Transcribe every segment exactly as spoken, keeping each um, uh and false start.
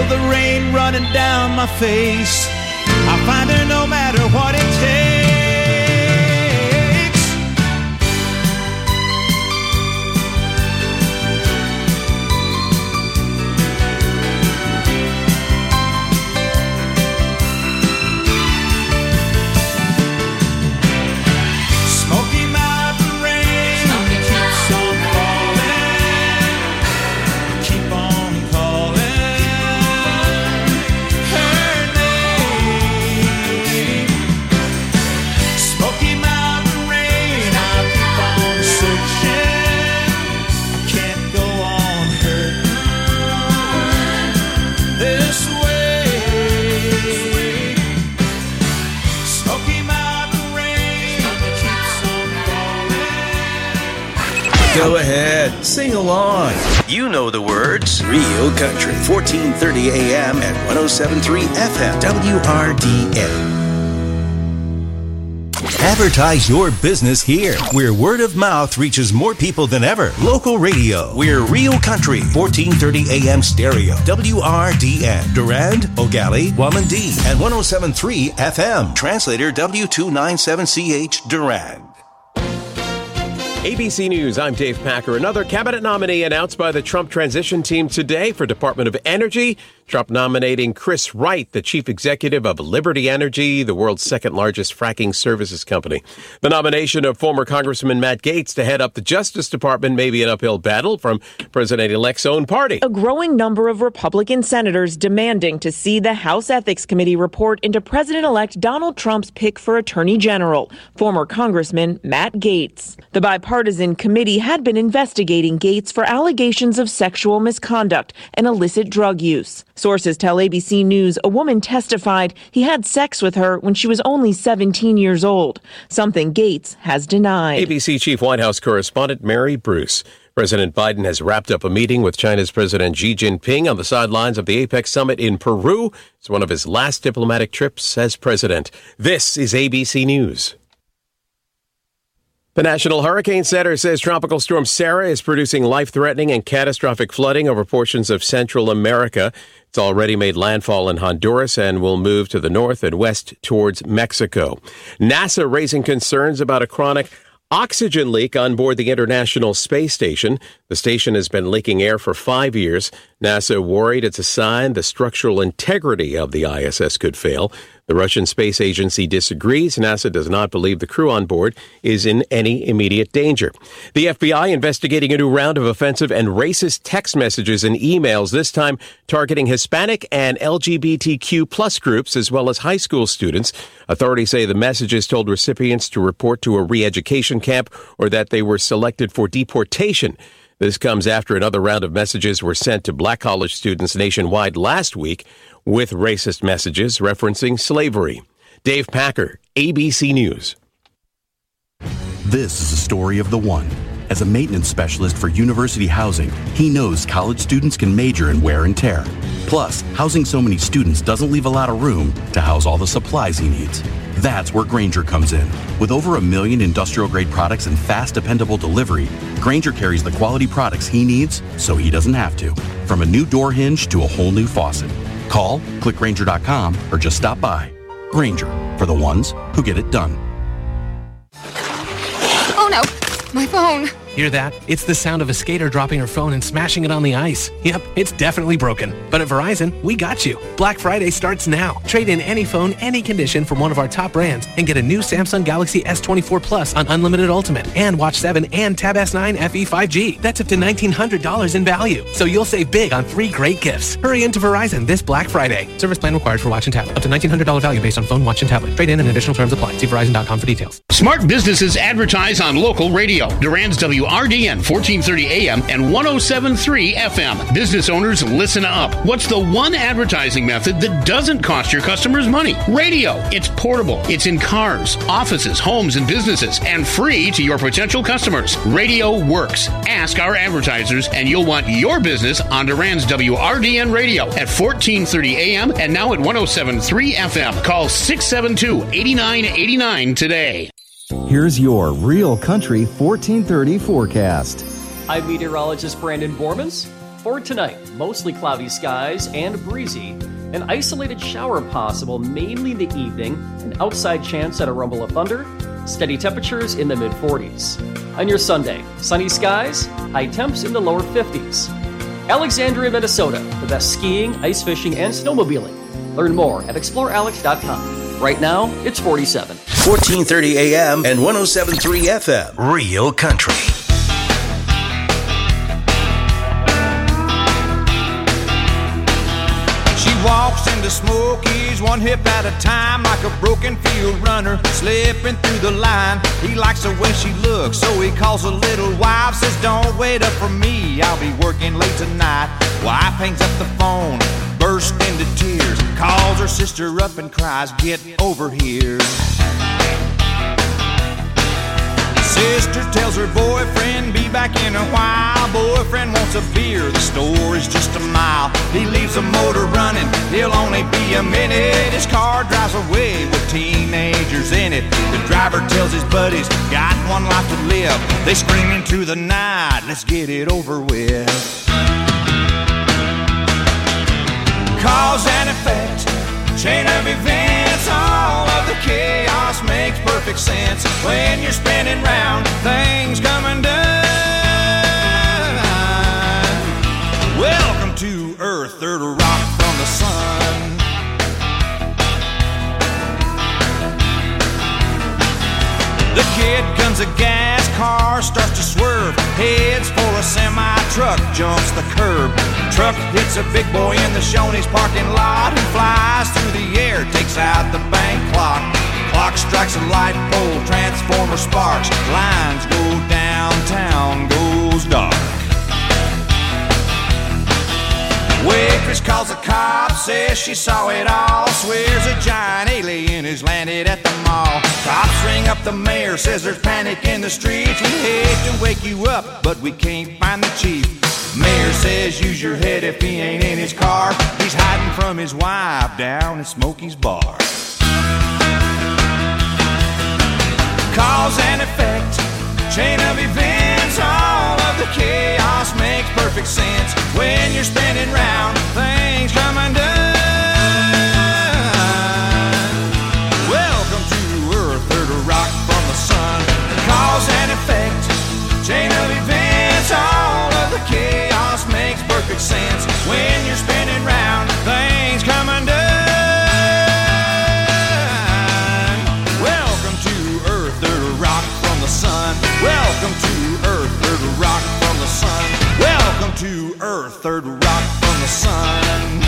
the rain running down my face. I'll find her no matter what it takes. Go ahead, sing along. You know the words. Real Country, fourteen thirty A M and one oh seven point three F M, W R D N. Advertise your business here, where word of mouth reaches more people than ever. Local radio. We're Real Country, fourteen thirty A M stereo, W R D N. Durand, O'Galley, Wamandee, and one oh seven point three F M. Translator W two ninety-seven C H, Durand. A B C News, I'm Dave Packer. Another cabinet nominee announced by the Trump transition team today for Department of Energy. Trump nominating Chris Wright, the chief executive of Liberty Energy, the world's second largest fracking services company. The nomination of former Congressman Matt Gaetz to head up the Justice Department may be an uphill battle from President-elect's own party. A growing number of Republican senators demanding to see the House Ethics Committee report into President-elect Donald Trump's pick for Attorney General, former Congressman Matt Gaetz. The bipartisan committee had been investigating Gaetz for allegations of sexual misconduct and illicit drug use. Sources tell A B C News a woman testified he had sex with her when she was only seventeen years old, something Gaetz has denied. A B C Chief White House correspondent Mary Bruce. President Biden has wrapped up a meeting with China's President Xi Jinping on the sidelines of the APEC summit in Peru. It's one of his last diplomatic trips as president. This is A B C News. The National Hurricane Center says Tropical Storm Sarah is producing life-threatening and catastrophic flooding over portions of Central America. It's already made landfall in Honduras and will move to the north and west towards Mexico. NASA raising concerns about a chronic oxygen leak on board the International Space Station. The station has been leaking air for five years. NASA worried it's a sign the structural integrity of the I S S could fail. The Russian Space Agency disagrees. NASA does not believe the crew on board is in any immediate danger. The F B I investigating a new round of offensive and racist text messages and emails, this time targeting Hispanic and L G B T Q plus groups, as well as high school students. Authorities say the messages told recipients to report to a re-education camp or that they were selected for deportation. This comes after another round of messages were sent to black college students nationwide last week with racist messages referencing slavery. Dave Packer, A B C News. This is the story of the one. As a maintenance specialist for University Housing, he knows college students can major in wear and tear. Plus, housing so many students doesn't leave a lot of room to house all the supplies he needs. That's where Grainger comes in. With over a million industrial-grade products and fast, dependable delivery, Grainger carries the quality products he needs so he doesn't have to. From a new door hinge to a whole new faucet. Call, click Grainger dot com, or just stop by. Grainger, for the ones who get it done. Oh no, my phone. Hear that? It's the sound of a skater dropping her phone and smashing it on the ice. Yep, it's definitely broken. But at Verizon, we got you. Black Friday starts now. Trade in any phone, any condition from one of our top brands and get a new Samsung Galaxy S twenty-four Plus on Unlimited Ultimate and Watch seven and Tab S nine F E five G. That's up to nineteen hundred dollars in value. So you'll save big on three great gifts. Hurry into Verizon this Black Friday. Service plan required for watch and tablet. Up to nineteen hundred dollars value based on phone, watch, and tablet. Trade in and additional terms apply. See Verizon dot com for details. Smart businesses advertise on local radio. Durand's W R D N, fourteen thirty A M and one oh seven point three F M. Business owners, listen up. What's the one advertising method that doesn't cost your customers money? Radio. It's portable. It's in cars, offices, homes, and businesses, and free to your potential customers. Radio works. Ask our advertisers, and you'll want your business on Durand's W R D N Radio at fourteen thirty A M and now at one oh seven point three F M. Call six seven two, eight nine eight nine today. Here's your Real Country fourteen thirty forecast. I'm meteorologist Brandon Bormans. For tonight, mostly cloudy skies and breezy. An isolated shower possible mainly in the evening. An outside chance at a rumble of thunder. Steady temperatures in the mid forties. On your Sunday, sunny skies, high temps in the lower fifties. Alexandria, Minnesota, the best skiing, ice fishing, and snowmobiling. Learn more at explore alex dot com. Right now, it's forty-seven. fourteen thirty A M and one oh seven point three F M. Real Country. She walks into Smokies one hip at a time, like a broken field runner slipping through the line. He likes the way she looks, so he calls a little wife, says don't wait up for me, I'll be working late tonight. Wife hangs up the phone, bursts into tears, calls her sister up and cries, get over here. Sister tells her boyfriend, be back in a while. Boyfriend wants a beer, the store is just a mile. He leaves the motor running, he'll only be a minute. His car drives away with teenagers in it. The driver tells his buddies, got one life to live. They scream into the night, let's get it over with. Cause and effect, chain of events, all of the chaos makes perfect sense when you're spinning round, things come undone. Welcome to Earth, third rock from the sun. The kid guns a gas, car starts to swerve, heads for a semi-truck, jumps the curb. Truck hits a big boy in the Shoney's parking lot. He flies through the air, takes out the bank clock. Clock strikes a light pole, transformer sparks. Lines go downtown, goes dark. Waitress calls the cops, says she saw it all. Swears a giant alien has landed at the mall. Cops ring up the mayor, says there's panic in the streets. We hate to wake you up, but we can't find the chief. Mayor says use your head if he ain't in his car. He's hiding from his wife down at Smokey's bar. Cause and effect, chain of events, all of the chaos makes perfect sense when you're spinning round, things come undone. Welcome to Earth, third rock from the sun. Cause and effect, chain of events, all of the chaos makes perfect sense when you're spinning round, things come undone. Welcome to Earth, third rock from the sun. Welcome to Earth, third rock from the sun. Welcome to Earth, third rock from the sun.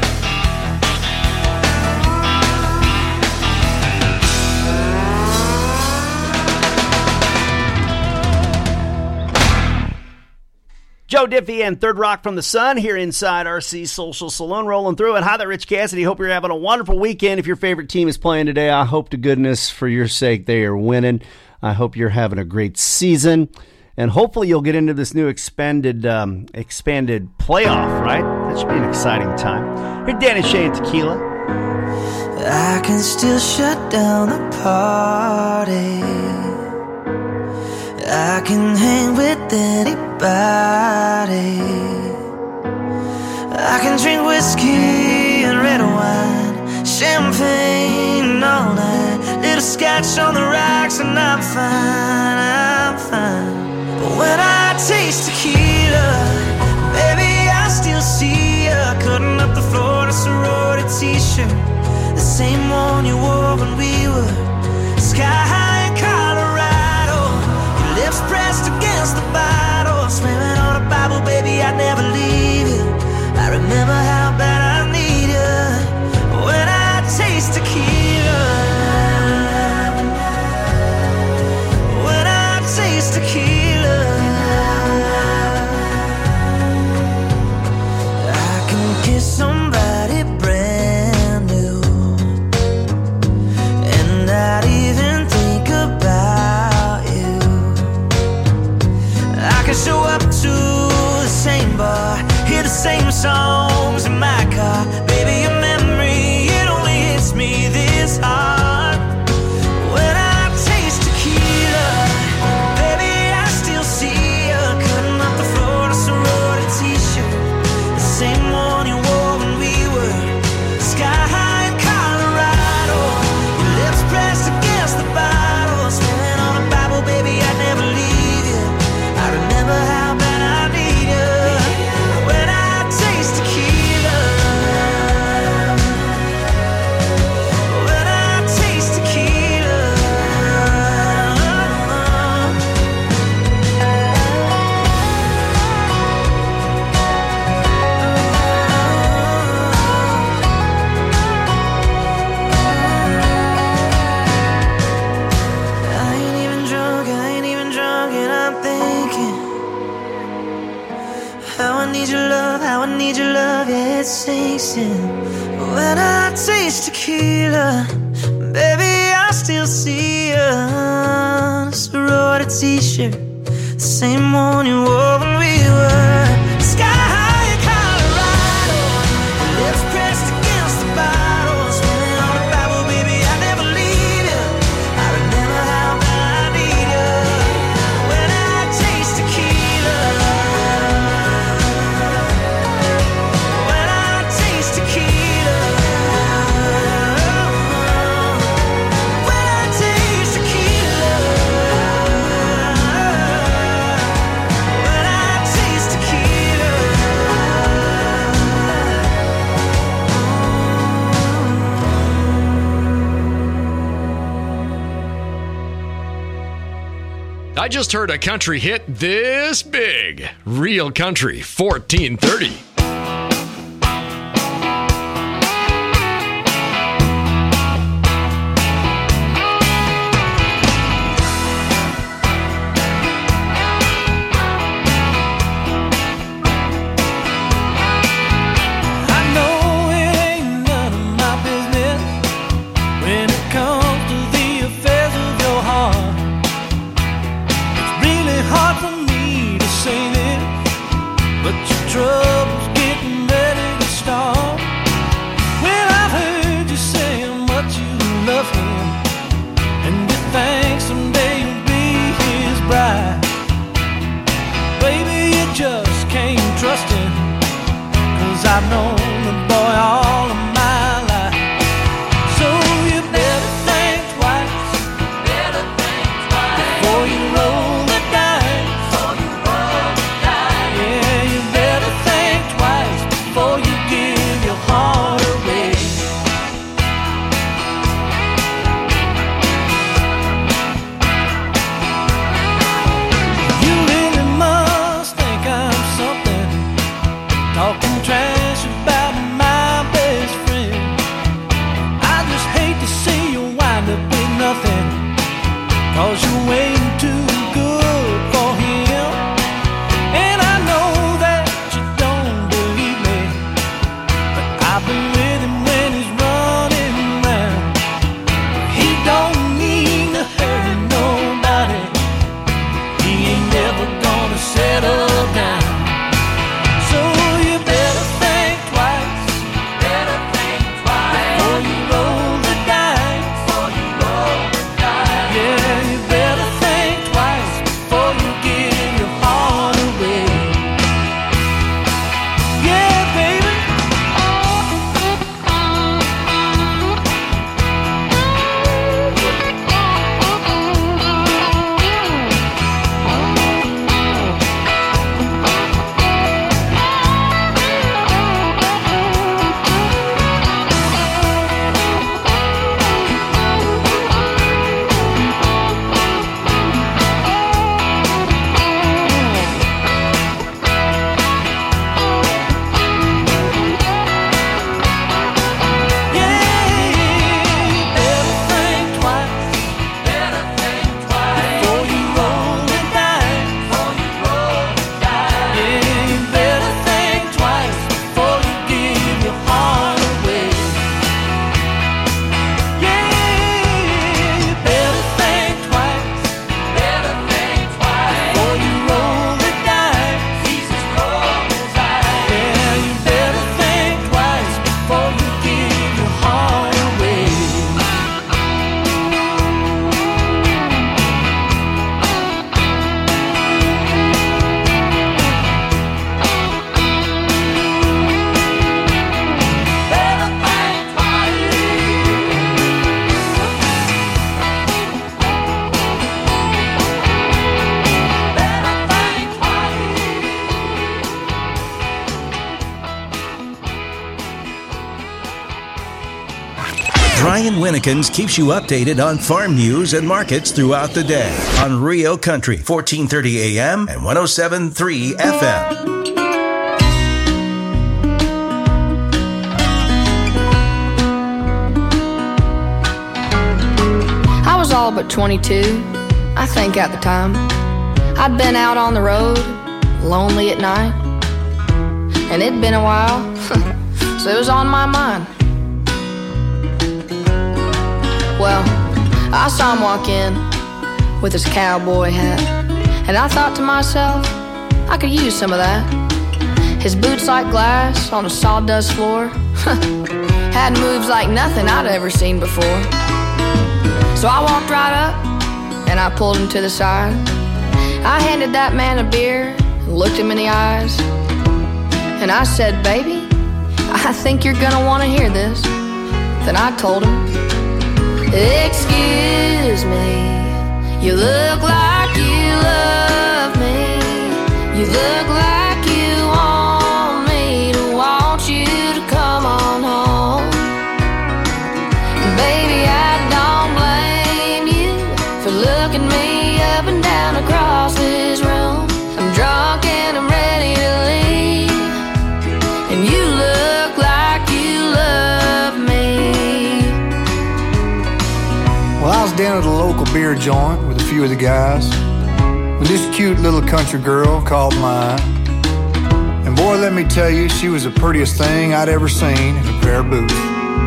Joe Diffie and Third Rock from the Sun here inside R C Social Saloon, rolling through it. Hi there, Rich Cassidy. Hope you're having a wonderful weekend. If your favorite team is playing today, I hope to goodness for your sake they are winning. I hope you're having a great season, and hopefully you'll get into this new expanded um, expanded playoff, right? That should be an exciting time. Here's Danny Shea and Tequila. I can still shut down the party. I can hang with anybody. I can drink whiskey and red wine, champagne all night, little scotch on the rocks, and I'm fine, I'm fine. But when I taste tequila, baby, I still see ya cutting up the Florida sorority t-shirt, the same one you wore when we were sky high in Colorado. Your lips pressed against the bottle, swimming on a Bible, baby, I'd never leave you. I remember how bad I need you when I taste tequila. When I taste tequila, I can kiss somebody brand new and not even think about you. waiting. When I taste tequila, baby, I still see you. Sorority t-shirt, the same one you wore when we were sky high in Colorado. Lips pressed against the bottle, spinning on the Bible, baby, I never leave you. I remember how bad I need you. When I taste tequila, when I taste tequila, when I taste tequila, when I taste tequila. I just heard a country hit this big. Real Country fourteen thirty. I know it ain't none of my business when it comes to the affairs of your heart. It's really hard for me to say this, but your trouble's getting ready to start. Well, I've heard you say how much you love him, and you think someday you'll be his bride. Baby, you just can't trust him, 'cause I've known the boy all of my life. So you better think twice, better think twice before you roll the dice. Before you roll the dice. Yeah, you better think twice before you give your heart away. You really must think I'm something, talking trash about my best friend. I just hate to see you wind up with nothing, 'cause you're waiting too good for him. And I know that you don't believe me, but I've been with him when he's running round. He don't need to hurt nobody, he ain't never gonna settle down. So you better think twice, better think twice before you roll the dice. Before you roll the dice. Yeah, you better think twice before you give your heart away. Yeah, baby. Brian Winnekins keeps you updated on farm news and markets throughout the day on Rio Country, fourteen thirty A M and one oh seven point three F M. I was all but twenty-two, I think at the time. I'd been out on the road, lonely at night, and it'd been a while so it was on my mind. Well, I saw him walk in with his cowboy hat, and I thought to myself, I could use some of that. His boots like glass on a sawdust floor had moves like nothing I'd ever seen before. So I walked right up and I pulled him to the side. I handed that man a beer and looked him in the eyes, and I said, baby, I think you're gonna want to hear this. Then I told him, excuse me, you look like you love me. You look like you want me to want you to come on home. And baby, I don't blame you for looking me up and down across this room. I'm drunk and I'm ready to leave, and you look like you love me. Well, I was down at a local beer joint with a few of the guys when this cute little country girl called mine. And boy, let me tell you, she was the prettiest thing I'd ever seen in a pair of boots.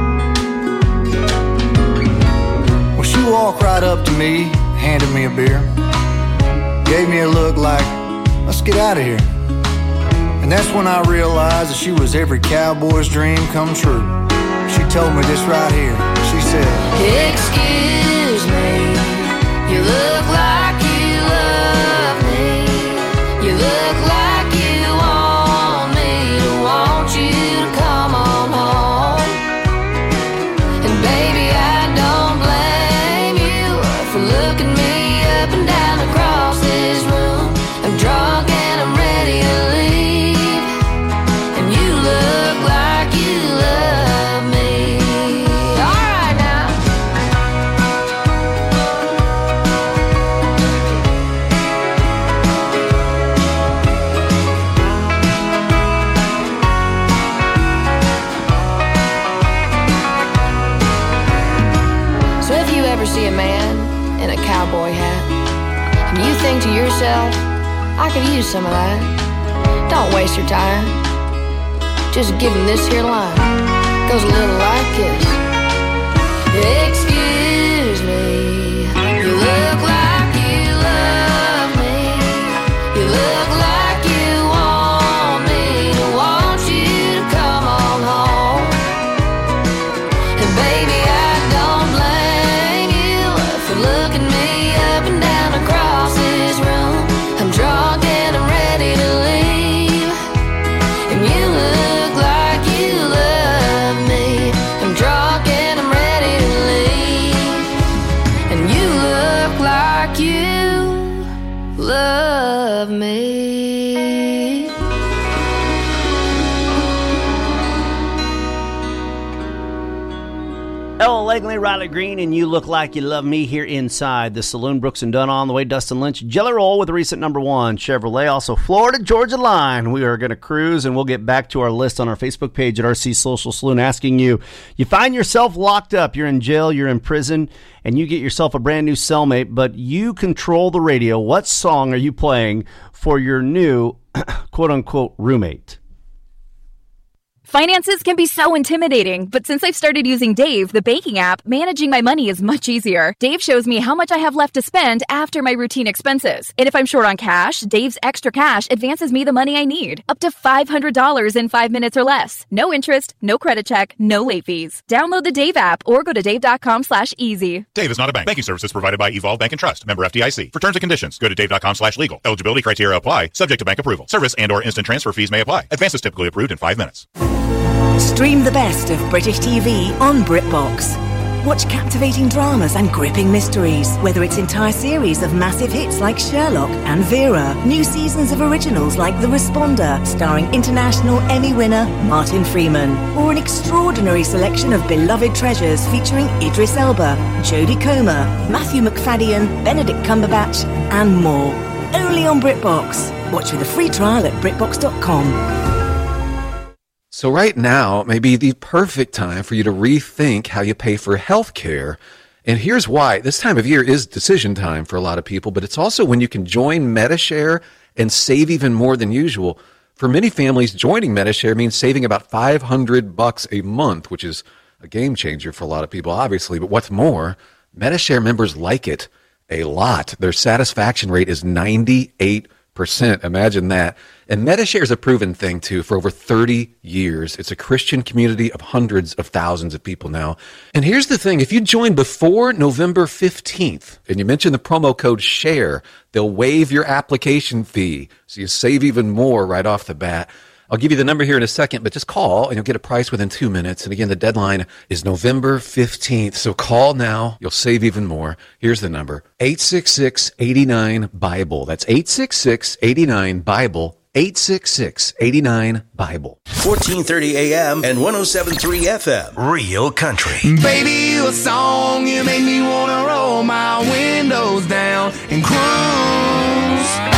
Well, she walked right up to me, handed me a beer, gave me a look like, let's get out of here. And that's when I realized that she was every cowboy's dream come true. She told me this right here. She said, excuse me, you look like you love me. You look like you want me to want you to come on home. And baby, I don't blame you for looking me up and down across this room. I'm drunk and I'm ready to leave, and you look like you love me. All right now. So if you ever see a man in a cowboy hat and you think to yourself, I could use some of that, don't waste your time. Just give him this here line. Goes a little like this. Excuse me, you look like you love me. You look like you want me to want you to come on home. And baby, I don't blame you for looking me up and down across this room. I'm drunk and I'm ready to leave, and you look like you love me. I'm drunk and I'm ready to leave, and you look like you love me. Ella Langley, Riley Green, and You Look Like You Love Me here inside the saloon. Brooks and Dunn on the way. Dustin Lynch, Jelly Roll with a recent number one Chevrolet. Also, Florida Georgia Line. We are going to cruise, and we'll get back to our list on our Facebook page at R C Social Saloon, asking you, you find yourself locked up, you're in jail, you're in prison, and you get yourself a brand new cellmate, but you control the radio. What song are you playing for your new quote-unquote roommate? Finances can be so intimidating, but since I've started using Dave, the banking app, managing my money is much easier. Dave shows me how much I have left to spend after my routine expenses. And if I'm short on cash, Dave's Extra Cash advances me the money I need, up to five hundred dollars in five minutes or less. No interest, no credit check, no late fees. Download the Dave app or go to dave.com slash easy. Dave is not a bank. Banking services provided by Evolve Bank and Trust. Member F D I C. For terms and conditions, go to dave.com slash legal. Eligibility criteria apply, subject to bank approval. Service and or instant transfer fees may apply. Advances typically approved in five minutes. Stream the best of British T V on BritBox. Watch captivating dramas and gripping mysteries, whether it's entire series of massive hits like Sherlock and Vera, new seasons of originals like The Responder, starring international Emmy winner Martin Freeman, or an extraordinary selection of beloved treasures featuring Idris Elba, Jodie Comer, Matthew McFadden, Benedict Cumberbatch, and more. Only on BritBox. Watch with a free trial at BritBox dot com. So right now may be the perfect time for you to rethink how you pay for health care. And here's why. This time of year is decision time for a lot of people, but it's also when you can join MediShare and save even more than usual. For many families, joining Medi-Share means saving about five hundred bucks a month, which is a game changer for a lot of people, obviously. But what's more, Medi-Share members like it a lot. Their satisfaction rate is ninety-eight percent. Imagine that. And Medi-Share is a proven thing, too, for over thirty years. It's a Christian community of hundreds of thousands of people now. And here's the thing. If you join before November fifteenth and you mention the promo code SHARE, they'll waive your application fee. So you save even more right off the bat. I'll give you the number here in a second, but just call and you'll get a price within two minutes. And again, the deadline is November fifteenth. So call now. You'll save even more. Here's the number, eight six six, eight nine, BIBLE. That's eight six six, eight nine, BIBLE. eight six six, eight nine, BIBLE. fourteen thirty A M and one oh seven point three F M. Real Country. Baby, you a song, you make me wanna roll my windows down and cruise.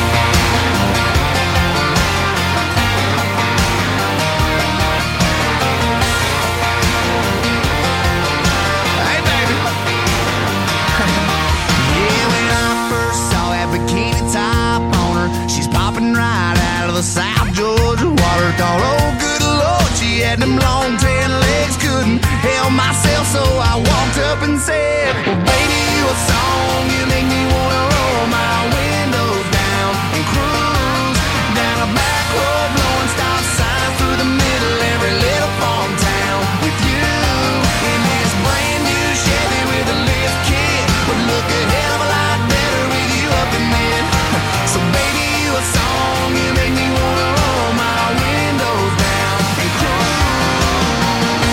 South Georgia water, thought, oh good Lord, she had them long tan legs, couldn't help myself, so I walked up and said, well baby, you a song, you make me wanna roll my windows down and cruise down a back road, blowing stop signs through the middle every little farm town with you in this brand new Chevy with a lift kit, would look a hell of a lot better with you up in it. So baby, you a song, you make me wanna roll my windows down and cruise.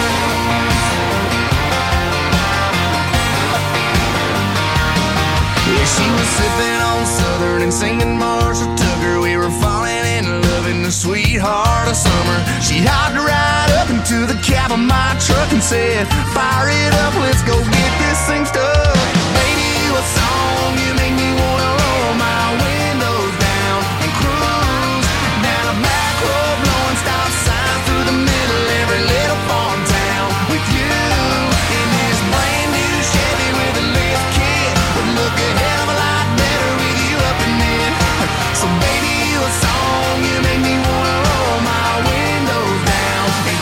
Yeah, she was sipping on Southern and singing Marshall Tucker. We were falling in love in the sweetheart of summer. She hopped right up into the cab of my truck and said, fire it up, let's go get this thing stuck. Baby, you a song, you make me wanna roll my windows down and cruise down a back road, blowing stop signs through the middle every little farm town with you in this brand new Chevy with a lift kit, would look a hell of a lot better with you up in it. So baby, you a song, you make me wanna roll my windows down and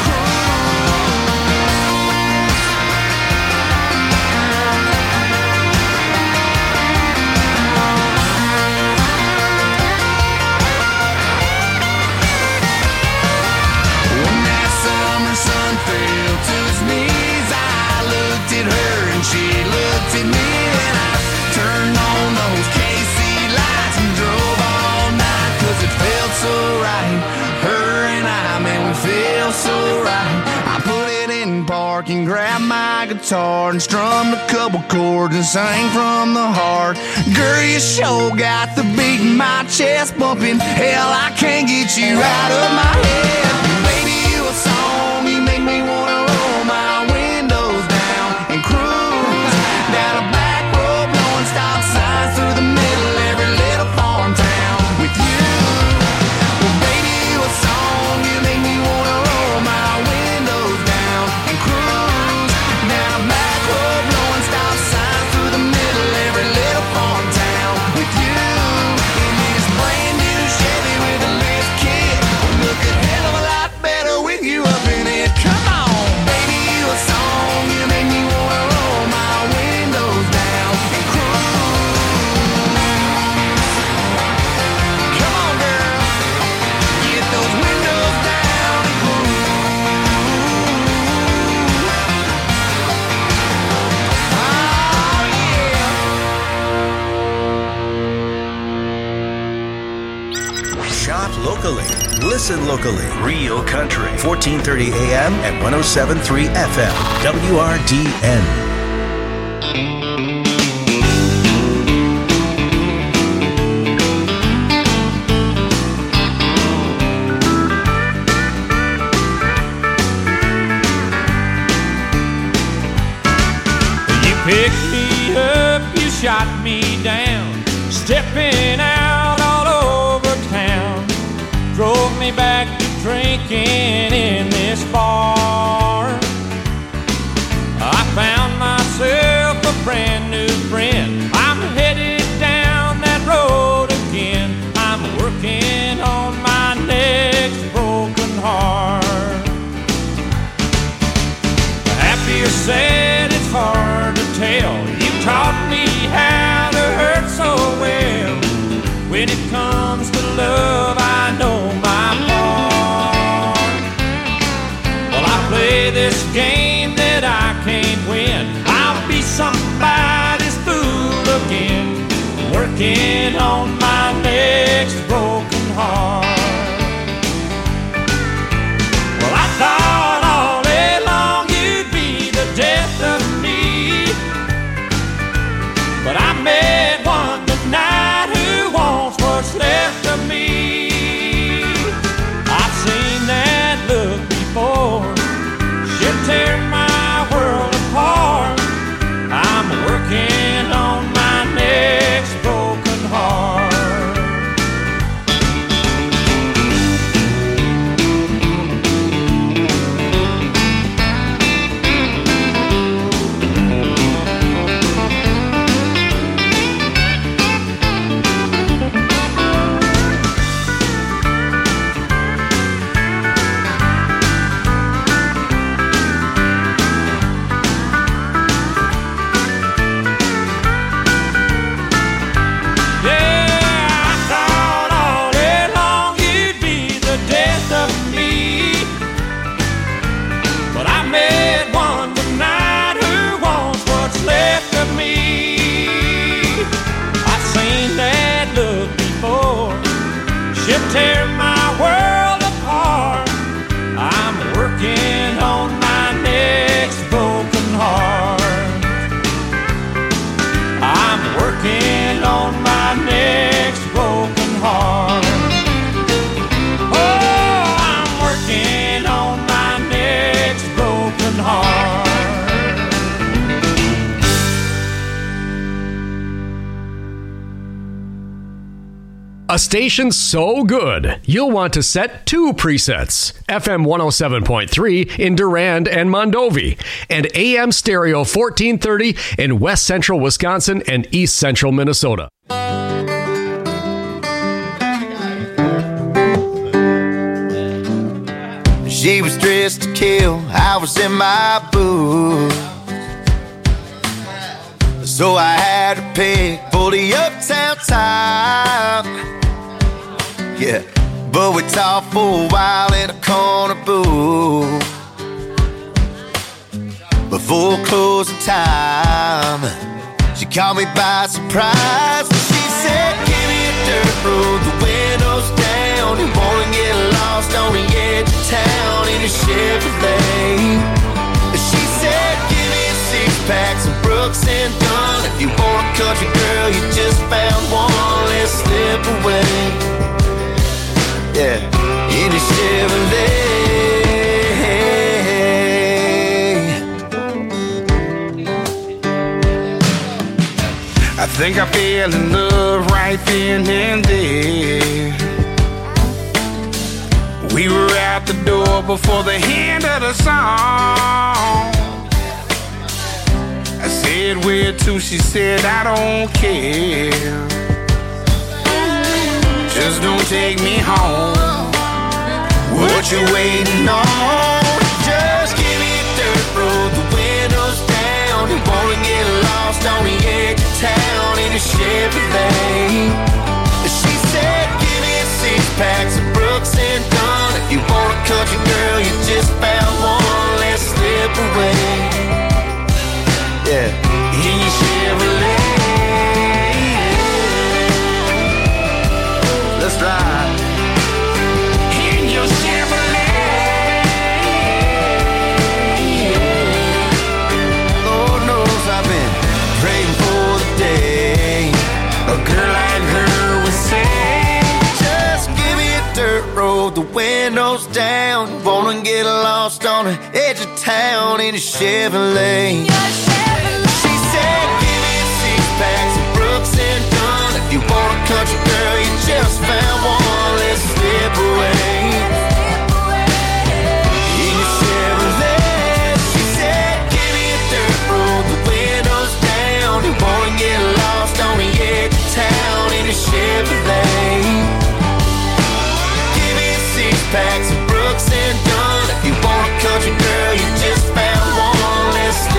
she looked at me and I turned on those K C lights and drove all night, cause it felt so right. Her and I, man, we feel so right. I put it in park and grabbed my guitar and strummed a couple chords and sang from the heart. Girl, you sure got the beat in my chest bumping. Hell, I can't get you out of my head. Baby, you a song, you make me wanna roll my windows down and cruise down a back road, blowing stop signs through the middle every little farm town with you. Well, baby, you a song, you make me wanna roll my windows down and cruise down a back road, blowing stop signs through the middle every little farm town with you in this brand new Chevy with a lift kit. Look a hell of a lot better with you up in it. Come on, baby, you a song, you make me wanna roll my windows down and cruise. Come on, girl, get those windows down and cruise. Oh, yeah. Shop locally. Listen locally. Real Country. fourteen thirty A M and one oh seven point three F M. W R D N. Picked me up, you shot me down, stepping out all over town. Drove me back to drinking in this bar. I found myself a brand new friend. I'm headed down that road again. I'm working on my next said it's hard to tell. You taught me how to hurt so well. When it comes to love, I know my part. Well, I play this game that I can't win. I'll be somebody's fool again, working on my next broken heart. Well, I thought all day long you'd be the death of me, but I met one tonight who wants what's left of me. I've seen that look before. She'll tear my world apart. I'm working on my next broken heart. Tear my world apart. I'm working on my next broken heart. I'm working on my next broken heart. Oh, I'm working on my next broken heart. A station so good, you'll want to set two presets. F M one oh seven point three in Durand and Mondovi, and A M Stereo fourteen thirty in West Central Wisconsin and East Central Minnesota. She was dressed to kill, I was in my boots, so I had to pick for the uptown top. Yeah, but we talked for a while in a corner booth before closing time. She caught me by surprise. She said, give me a dirt road, the windows down. You wanna get lost on the edge of town in a Chevrolet. She said, give me a six-pack, some Brooks and Dunn. If you want a country girl, you just found one, let's slip away. Yeah, in a Chevrolet. I think I fell in love right then and there. We were out the door before the end of the song. I said, where to? She said, I don't care. Just don't take me home. What you waiting on? Just give me a dirt road, the windows down. You wanna get lost on the edge of town in a Chevrolet. She said, give me a six-pack, some Brooks and Dunn. If you want a country girl, you just found one, let's slip away. Yeah, in your Chevrolet. Let's ride in your Chevrolet. Lord knows I've been praying for the day a girl like her would say, just give me a dirt road, the windows down. Wanna get lost on the edge of town in a Chevrolet. She said, give me a six-pack, some Brooks and Dunn. If you want a country girl, you just found one, let's slip away. In your Chevrolet. She said, give me a dirt road, the windows down. You wanna get lost on the edge of town in a Chevrolet. Give me a six-pack, some Brooks and Dunn. If you want a country girl, you just found one, let's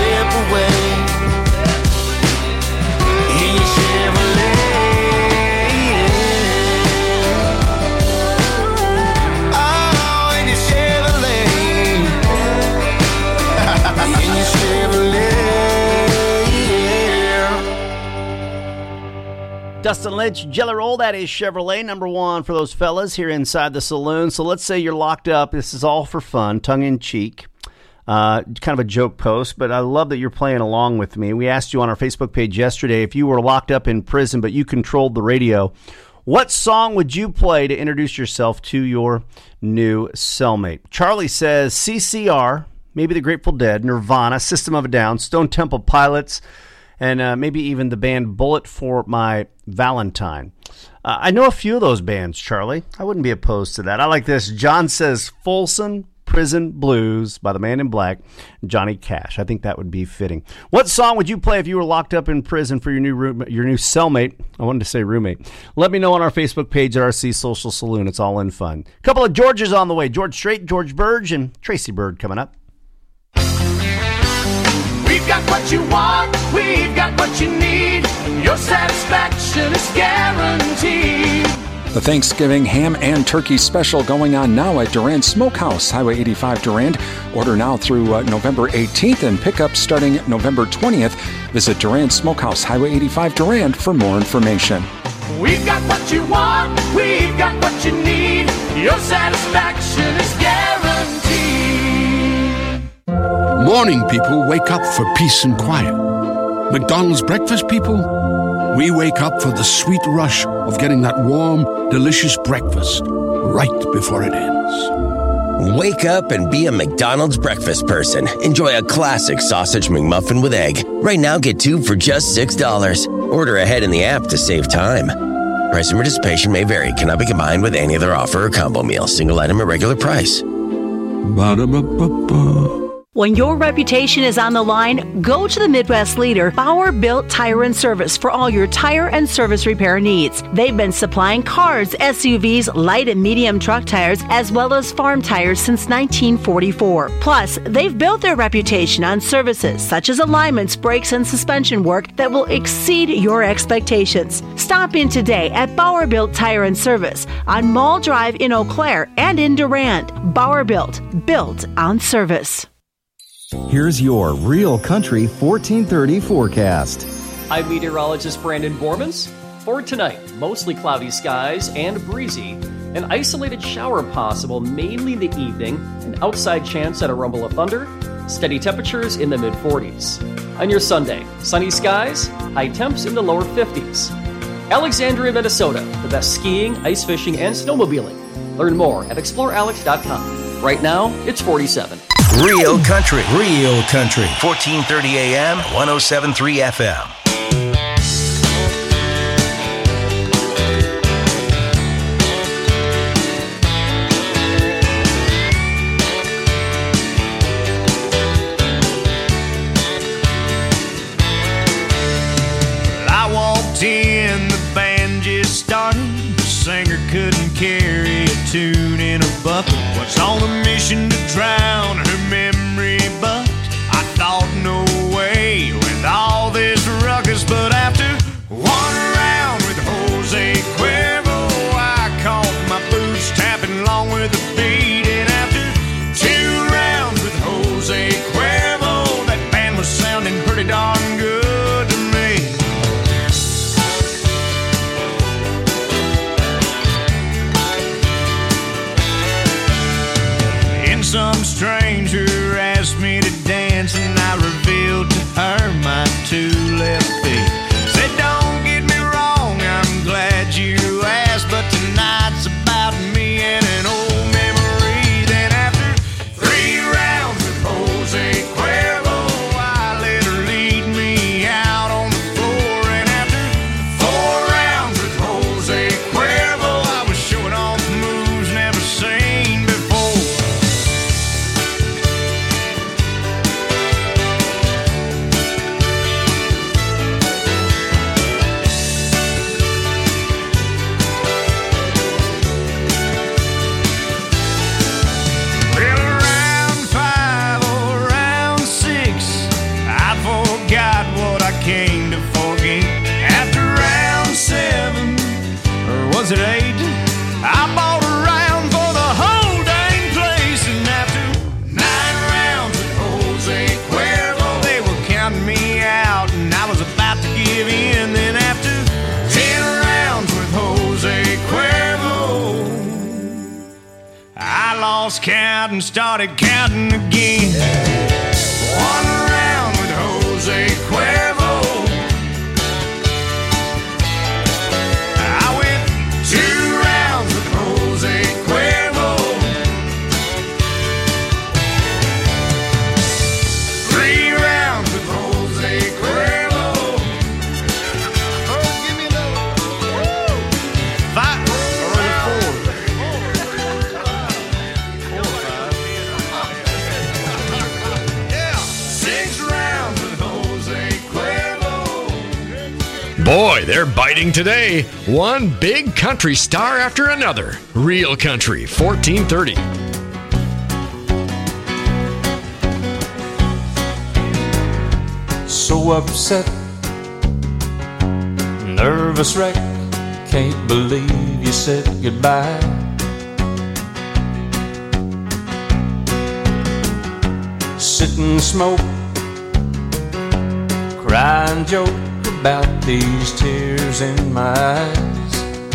Dustin Lynch, Jelly Roll, that is Chevrolet, number one for those fellas here inside the saloon. So let's say you're locked up. This is all for fun, tongue-in-cheek. Uh, kind of a joke post, but I love that you're playing along with me. We asked you on our Facebook page yesterday if you were locked up in prison, but you controlled the radio, what song would you play to introduce yourself to your new cellmate? Charlie says C C R, maybe the Grateful Dead, Nirvana, System of a Down, Stone Temple Pilots, and uh, maybe even the band Bullet for My Valentine. Uh, I know a few of those bands, Charlie. I wouldn't be opposed to that. I like this. John says Folsom Prison Blues by the Man in Black, Johnny Cash. I think that would be fitting. What song would you play if you were locked up in prison for your new room, your new cellmate? I wanted to say roommate. Let me know on our Facebook page at R C Social Saloon. It's all in fun. A couple of Georges on the way. George Strait, George Burge, and Tracy Bird coming up. We've got what you want, we've got what you need. Your satisfaction is guaranteed. The Thanksgiving ham and turkey special going on now at Durand Smokehouse, Highway eighty-five Durand. Order now through uh, November eighteenth and pickup starting November twentieth. Visit Durand Smokehouse, Highway eighty-five Durand for more information. We've got what you want, we've got what you need. Your satisfaction is guaranteed. Morning people wake up for peace and quiet. McDonald's breakfast people, we wake up for the sweet rush of getting that warm, delicious breakfast right before it ends. Wake up and be a McDonald's breakfast person. Enjoy a classic sausage McMuffin with egg. Right now, get two for just six dollars. Order ahead in the app to save time. Price and participation may vary. Cannot be combined with any other offer or combo meal. Single item at regular price. Ba-da-ba-ba-ba. When your reputation is on the line, go to the Midwest leader, Bauer Built Tire and Service, for all your tire and service repair needs. They've been supplying cars, S U Vs, light and medium truck tires, as well as farm tires since nineteen forty-four. Plus, they've built their reputation on services such as alignments, brakes, and suspension work that will exceed your expectations. Stop in today at Bauer Built Tire and Service on Mall Drive in Eau Claire and in Durand. Bauer Built, built on service. Here's your Real Country fourteen thirty forecast. I'm meteorologist Brandon Bormans. For tonight, mostly cloudy skies and breezy. An isolated shower possible mainly in the evening. An outside chance at a rumble of thunder. Steady temperatures in the mid forties. On your Sunday, sunny skies, high temps in the lower fifties. Alexandria, Minnesota, the best skiing, ice fishing, and snowmobiling. Learn more at explore alex dot com. Right now, it's forty-seven. Real Country, Real Country, fourteen thirty A M, one oh seven point three F M. I walked in, the band just started. The singer couldn't carry a tune in a bucket. Was on a mission to drown her memory, but I thought no way with all this ruckus. But after one round with Jose Cuervo, I caught my boots tapping along with the beat. And after two rounds with Jose Cuervo, that band was sounding pretty darn good to me. lost count and started counting again. One round with Jose Cuervo. I went two rounds with Jose Cuervo. Three rounds with Jose Cuervo. Oh, give me another one. Five. Or the four. Yeah. Six rounds with Jose Cuervo. Boy, they're biting today. One big country star after another. Real Country, fourteen thirty. So upset, nervous wreck, can't believe you said goodbye. Sit and smoke, cry and joke about these tears in my eyes.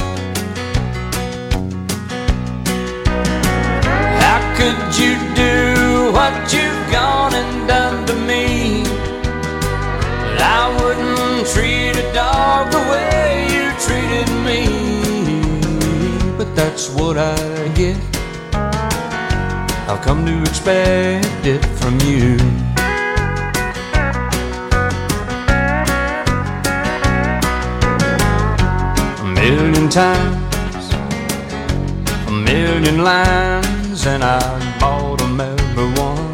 How could you do what you've gone and done to me? I wouldn't treat a dog the way you treated me. But that's what I get. I've come to expect it from you. A million times, a million lines, and I bought them every one.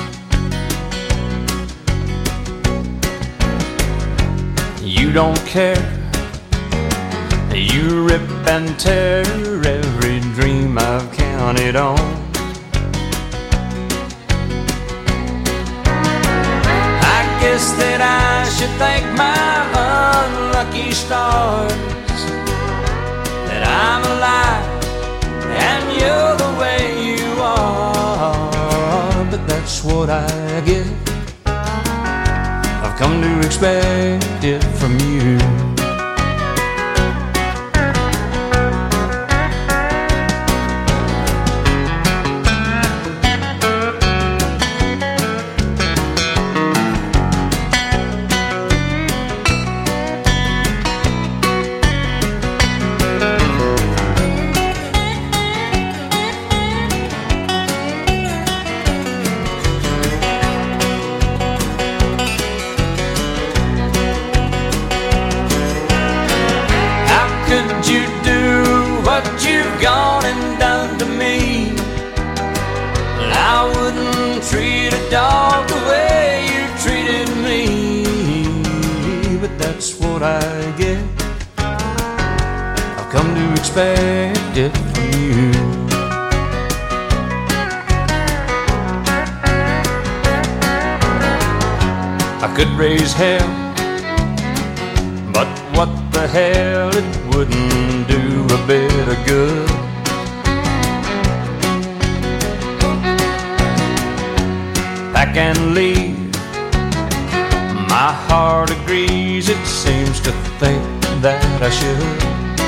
You don't care. You rip and tear every dream I've counted on. I guess that I should thank my unlucky stars that I'm alive and you're the way you are. But that's what I get. I've come to expect it from you. Gone and done to me. I wouldn't treat a dog the way you treated me. But that's what I get. I've come to expect it from you. I could raise hell, but what the hell, it wouldn't do a bit of good. Pack and leave. My heart agrees, it seems to think that I should.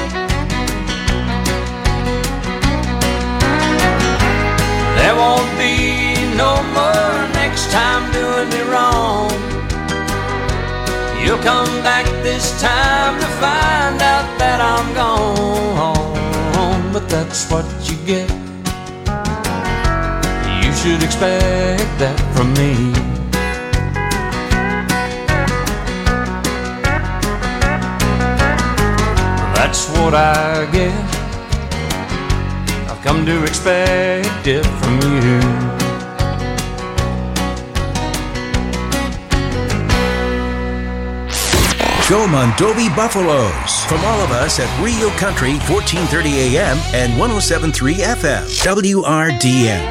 There won't be no more next time doing me wrong. You'll come back this time to find out that I'm gone. But that's what you get. You should expect that from me. That's what I get. I've come to expect it from you. Go Mondovi Buffaloes. From all of us at Real Country, fourteen thirty A M and one oh seven point three F M, W R D N.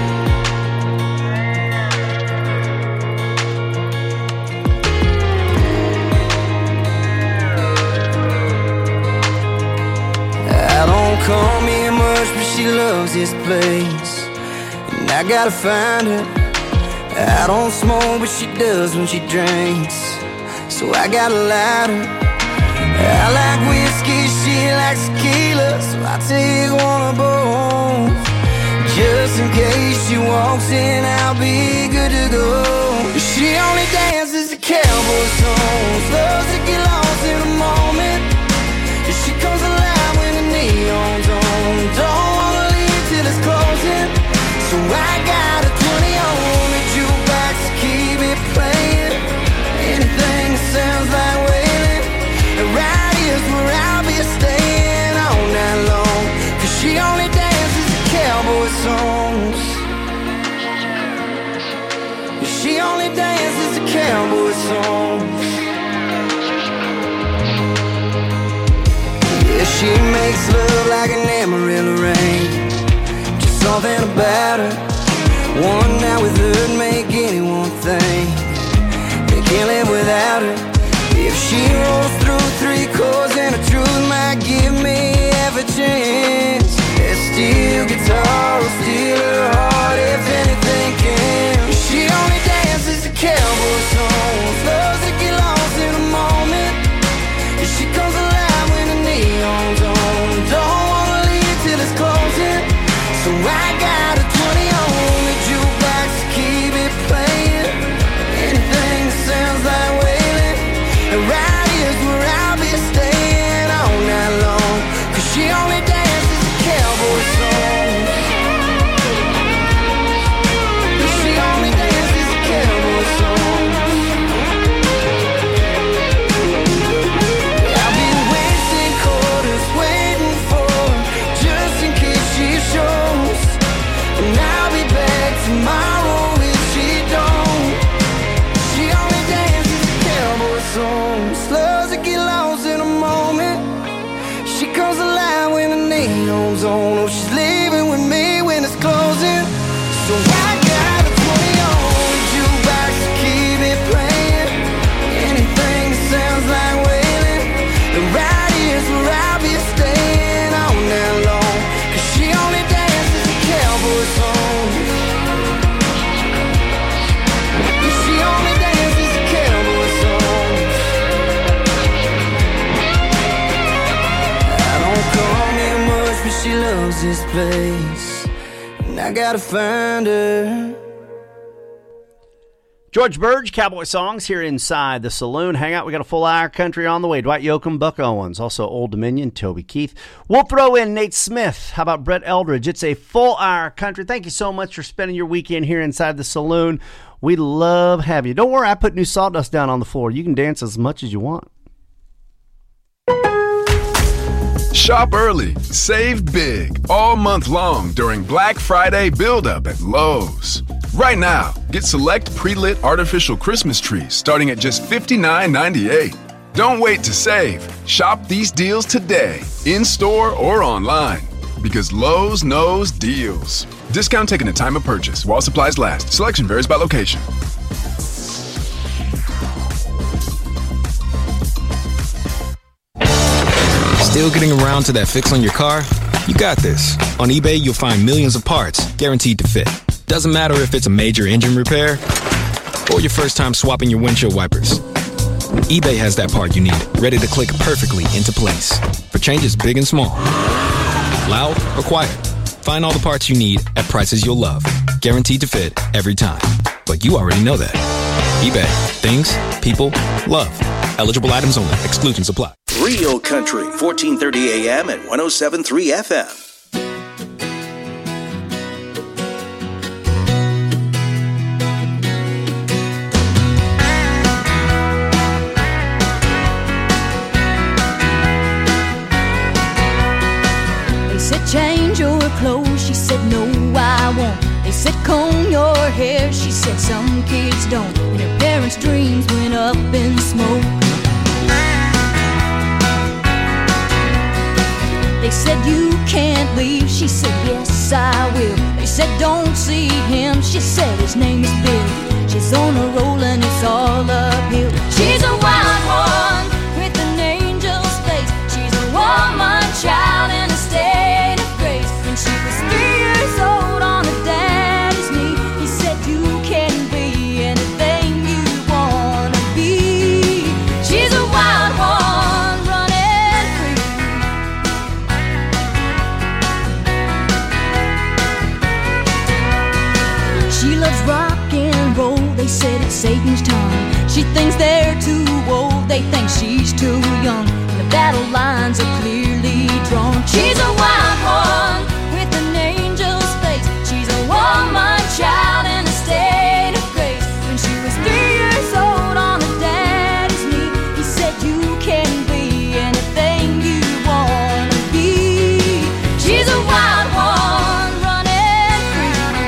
I don't come here much, but she loves this place, and I gotta find her. I don't smoke, but she does when she drinks, so I got a lighter. I like whiskey, she likes tequila, so I take one of both. Just in case she walks in, I'll be good to go. She only dances to cowboy songs, loves to get lost in a moment. She comes alive when the neon's on, don't wanna leave till it's closing. So I got a twenty on the jukebox to keep it playing. Anything that sounds like wailing, and right here's where I'll be staying all night long. Cause she only dances to cowboy songs. She only dances to cowboy songs. Yeah, she makes love like an Amarillo rain. Just something about her. One night with her'd make anyone think they can't live without her. If she rolls through three chords and the truth might give me half a chance, that steel guitar will steal her heart if anything can. She only dances to cowboy songs, loves to get lost in a moment. And she comes alive when the neon's on, don't wanna leave till it's closing. So I got a twenty on the jukebox to keep it playing. Anything that sounds like wailing, and right here's where I'll be staying all night long. Cause she only dances to cowboy songs. She only dances to cowboy songs. I'll be wasting quarters waiting for her, just in case she shows. And I'll be back tomorrow if she don't. She only dances to cowboy songs, loves to get lost in a moment. She comes alive when the neon's on. Oh, she's leaving with me when it's closing. So I got a twenty on the jukebox to keep it playing. Anything that sounds like wailing, and right here's where I'll be staying all night long. Cause she only dances to cowboy songs. She only dances to cowboy songs. I don't come here much, but she loves this place, and I gotta find her. George Burge, Cowboy Songs, here inside the saloon. Hang out. We got a full hour country on the way. Dwight Yoakam, Buck Owens, also Old Dominion, Toby Keith. We'll throw in Nate Smith. How about Brett Eldridge? It's a full hour country. Thank you so much for spending your weekend here inside the saloon. We love having you. Don't worry, I put new sawdust down on the floor. You can dance as much as you want. Shop early, save big, all month long during Black Friday build-up at Lowe's. Right now, get select pre-lit artificial Christmas trees starting at just fifty-nine ninety-eight. Don't wait to save. Shop these deals today, in-store or online, because Lowe's knows deals. Discount taken at time of purchase while supplies last. Selection varies by location. Still getting around to that fix on your car? You got this. On eBay, you'll find millions of parts guaranteed to fit. Doesn't matter if it's a major engine repair or your first time swapping your windshield wipers. eBay has that part you need, ready to click perfectly into place for changes big and small. Loud or quiet, find all the parts you need at prices you'll love. Guaranteed to fit every time. But you already know that. eBay. Things, people, love. Eligible items only. Exclusions apply. Real Country, fourteen thirty A M and one oh seven point three F M. They said change your clothes, she said no I won't. They said comb your hair, she said some kids don't. And her parents' dreams went up in smoke. They said you can't leave, she said yes I will. They said don't see him, she said his name is Bill. She's on a roll and it's all uphill. She's a wild one with an angel's face. She's a woman child in a state of grace. When she was three years old on her daddy's knee, he said you can be anything you wanna be. She's a wild one running free. thinks she's too young. The battle lines are clearly drawn. She's a wild one with an angel's face. She's a woman child in a state of grace. When she was three years old on her daddy's knee, he said you can be anything you wanna be. She's a wild one running free.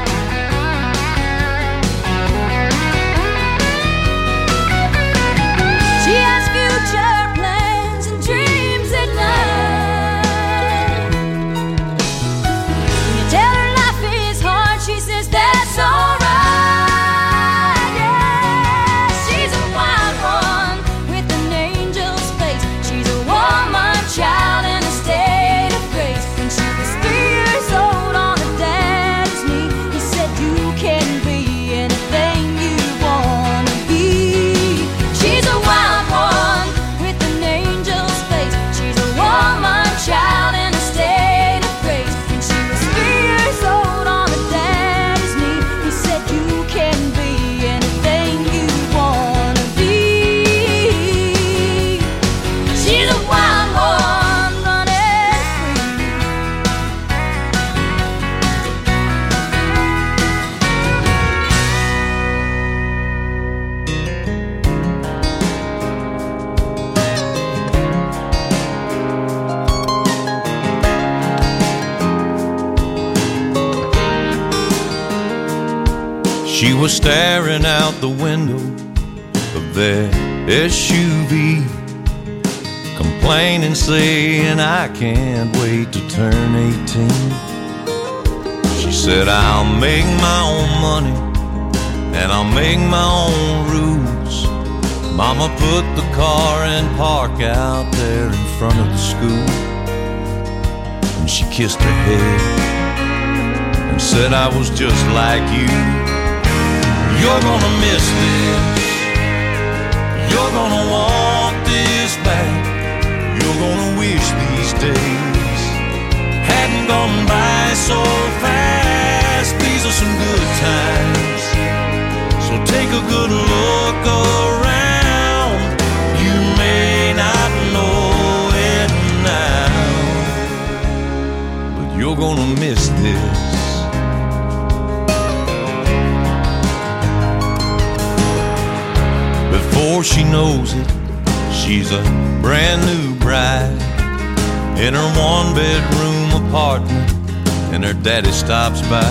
She has future plans and dreams at night. When you tell her life is hard, she says that's alright. Yeah, she's a wild one with an angel's face. She's a woman child in a state of grace. When she was three years old on her daddy's knee, he said you can be anything you wanna be. She's a wild one with an angel's face. She's a woman child in a state of grace. When she was three years old on her daddy's knee, he said you can be anything you wanna be. She's a wild one running free. She was staring out the window of their S U V, complaining, saying, I can't wait to turn eighteen. She said, I'll make my own money and I'll make my own rules. Mama put the car in park out there in front of the school, and she kissed her head and said, I was just like you. You're gonna miss this. You're gonna want this back. You're gonna wish these days hadn't gone by so fast. These are some good times, so take a good look around. You may not know it now, but you're gonna miss this. Before she knows it, she's a brand new bride in her one-bedroom apartment, and her daddy stops by.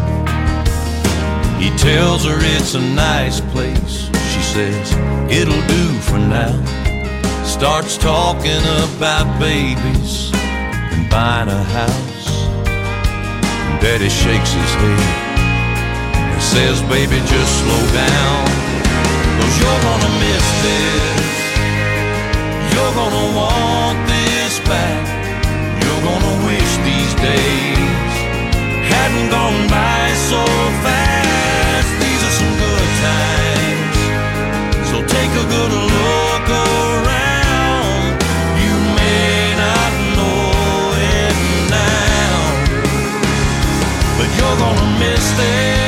He tells her it's a nice place. She says, it'll do for now. Starts talking about babies and buying a house. Daddy shakes his head and says, baby, just slow down. Cause you're gonna miss this. You're gonna want this back. You're gonna wish these days hadn't gone by so fast. These are some good times, so take a good look around. You may not know it now, but you're gonna miss this.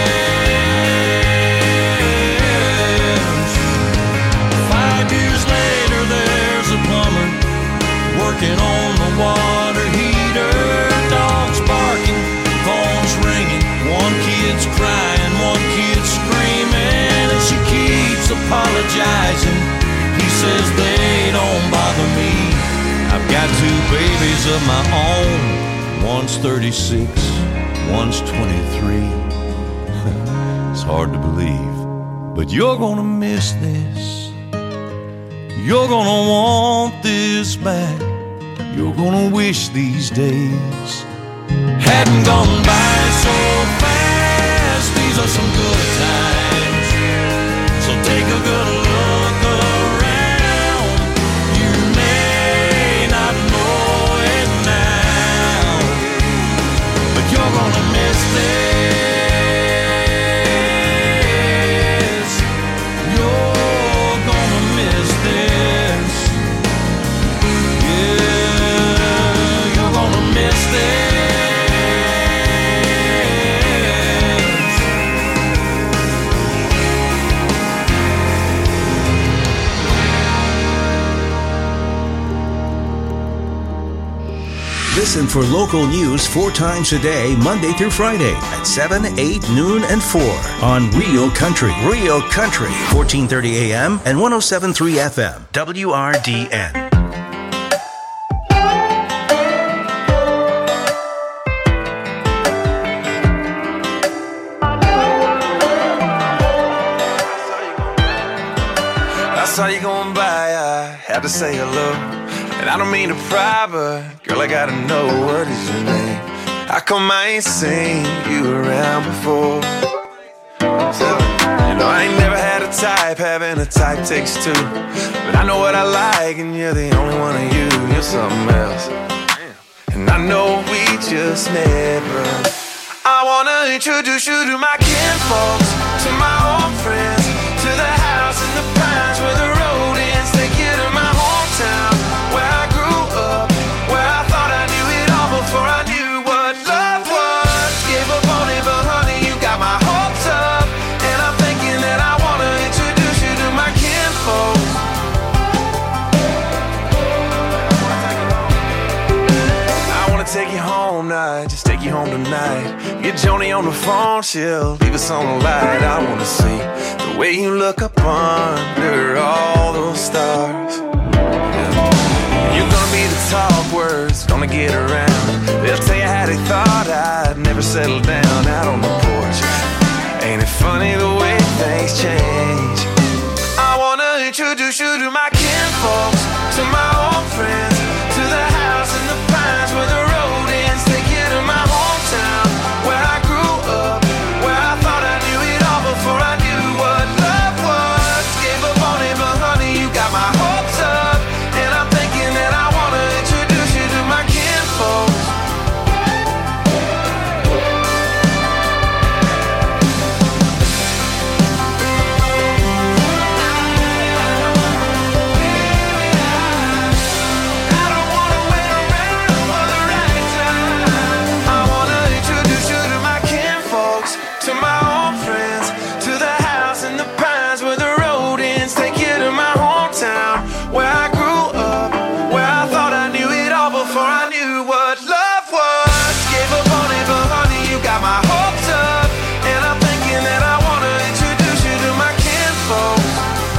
Working on the water heater, dogs barking, phones ringing, one kid's crying, one kid's screaming, and she keeps apologizing. He says they don't bother me. I've got two babies of my own. One's thirty-six, one's twenty-three. It's hard to believe, but you're gonna miss this. You're gonna want this back. You're gonna wish these days hadn't gone by so fast. These are some good times, so take a good look around. You may not know it now, but you're gonna miss this. You're gonna miss this. Miss this. Listen for local news four times a day, Monday through Friday at seven, eight, noon, and four on Real Country. Real Country, fourteen thirty A M and one oh seven point three F M, W R D N. I saw you going by, I had to say hello. And I don't mean to pry, but girl, I gotta know, what is your name? How come I ain't seen you around before? So, you know, I ain't never had a type, having a type takes two. But I know what I like, and you're the only one of you. You're something else. And I know we just never. I wanna introduce you to my kinfolks, to my old friends, to the house in the pines where the road ends. Take you to my hometown, where I grew up, where I thought I knew it all before I knew what love was. Gave up on it, but honey, you got my hopes up. And I'm thinking that I wanna introduce you to my kinfolks. I wanna take you home now, just take you home tonight. Get Joni on the phone, she'll leave us on the light. I wanna see the way you look up under all those stars. Yeah. You're gonna be the talk words, gonna get around. They'll tell you how they thought I'd never settle down out on the porch. Ain't it funny the way things change? I wanna introduce you to my kinfolks, to my old friends, to the house in the pines where the road ends. Take you to my hometown, where I grew up, where I thought I knew it all before I knew what love was. Gave up on it, but honey, you got my hopes up. And I'm thinking that I wanna introduce you to my kinfolks. To my old friends, to the house in the pines where the road ends. Take you to my hometown, where I grew up, where I thought I knew it all before I knew what love was. Gave up on it, but honey, you got my hopes up. And I'm thinking that I wanna introduce you to my kinfolks.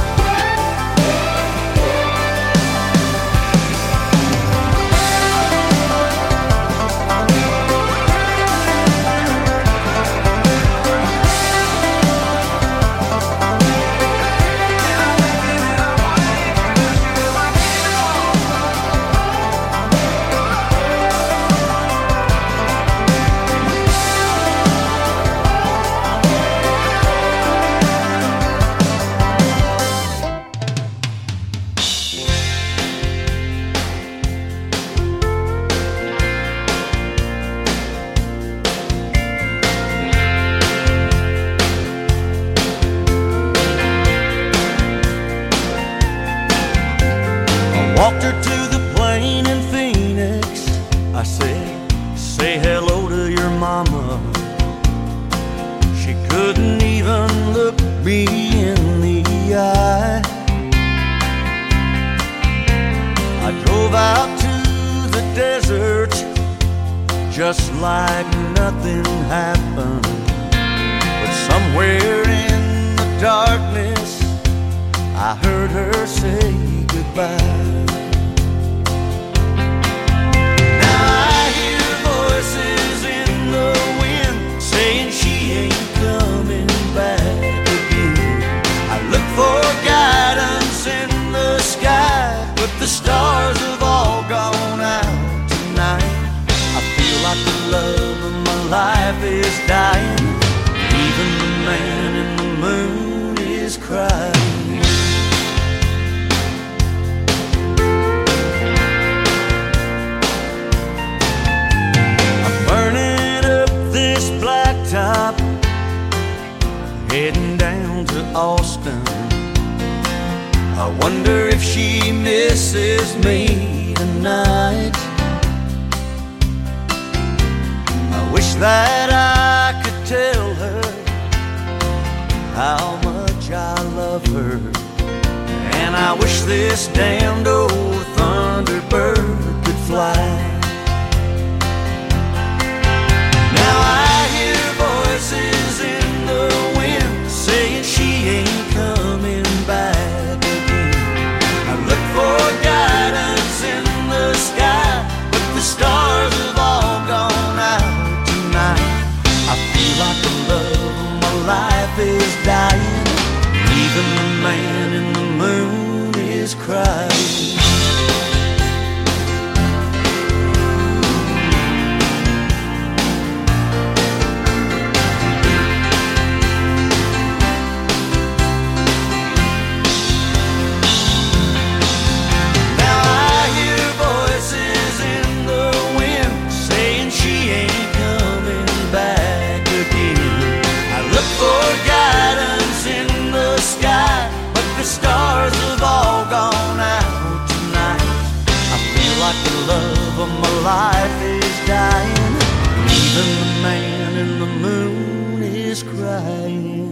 Walked her to the plane in Phoenix. I said, say hello to your mama. She couldn't even look me in the eye. I drove out to the desert just like nothing happened. But somewhere in the darkness I heard her say goodbye. Now I hear voices in the wind saying she ain't coming back again. I look for guidance in the sky, but the stars have all gone out tonight. I feel like the love of my life is dying. Even the man in the moon is crying. Top, heading down to Austin. I wonder if she misses me tonight. I wish that I could tell her how much I love her. And I wish this damned old Thunderbird could fly. the stars have all gone out tonight. I feel like the love of my life is dying. Even the man in the moon is crying.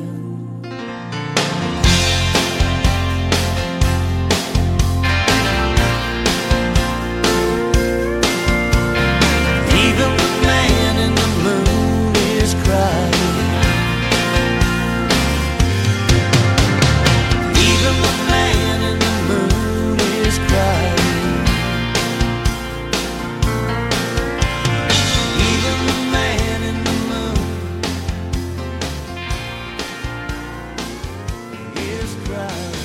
Even the man in the moon is crying. Even the man in the moon is crying. Even the man in the moon is crying.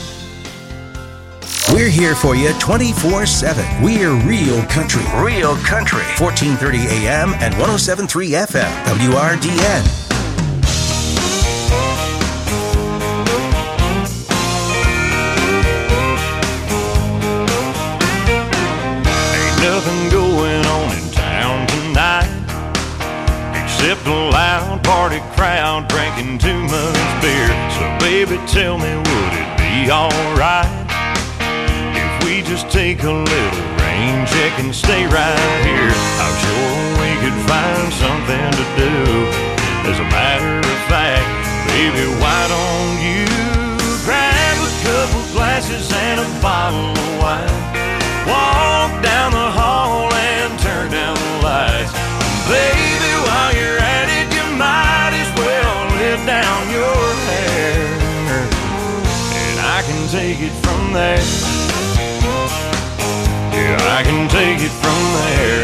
We're here for you twenty-four seven. We're Real Country. Real Country. fourteen thirty A M and one oh seven point three F M. W R D N. Nothing going on in town tonight except a loud party crowd drinking too much beer. So baby, tell me, would it be alright if we just take a little rain check and stay right here? I'm sure we could find something to do. As a matter of fact, baby, why don't you grab a couple glasses and a bottle of wine? Walk down the hall and turn down the lights. Baby, while you're at it, you might as well let down your hair, and I can take it from there. Yeah, I can take it from there.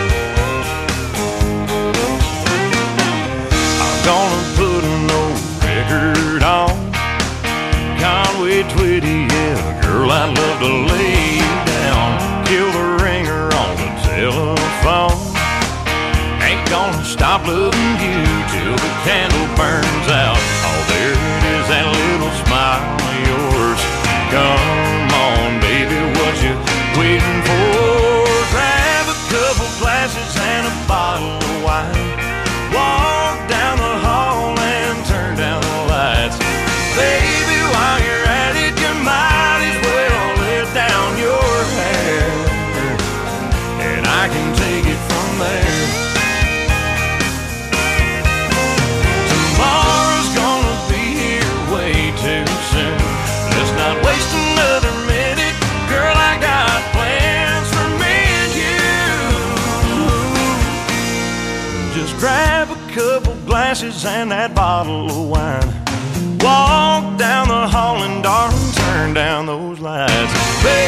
I'm gonna put an old record on Conway Twitty, yeah, girl, I'd love to lay you down. Kill the ringer on the telephone. Ain't gonna stop loving you till the candle burns out. Oh, there it is, that little smile of yours. Come on, baby, what you waiting for? Grab a couple glasses and a bottle of wine. Walk down the hall and turn down the lights. Baby, while you're at it, you might as well let down your hair, and I can take it from there. Tomorrow's gonna be here way too soon. Let's not waste another minute. Girl, I got plans for me and you. Just grab a couple glasses and that bottle of wine. Walk down the hall and darling, turn down those lights. Baby,